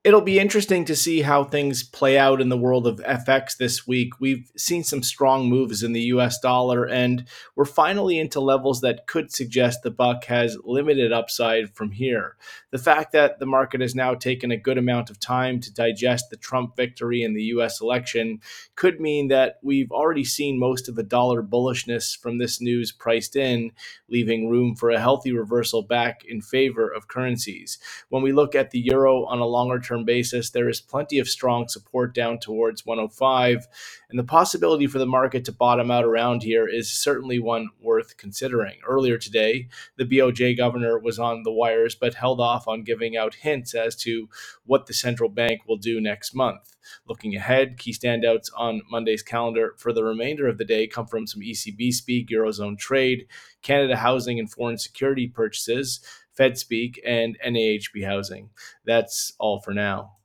It'll be interesting to see how things play out in the world of FX this week. We've seen some strong moves in the US dollar, and we're finally into levels that could suggest the buck has limited upside from here. The fact that the market has now taken a good amount of time to digest the Trump victory in the US election could mean that we've already seen most of the dollar bullishness from this news priced in, leaving room for a healthy reversal back in favor of currencies. When we look at the euro on a longer term basis, there is plenty of strong support down towards 105, and the possibility for the market to bottom out around here is certainly one worth considering. Earlier today, the BOJ governor was on the wires but held off on giving out hints as to what the central bank will do next month. Looking ahead, key standouts on Monday's calendar for the remainder of the day come from some ECB speak, Eurozone trade, Canada housing and foreign security purchases, Fed speak, and NAHB housing. That's all for now.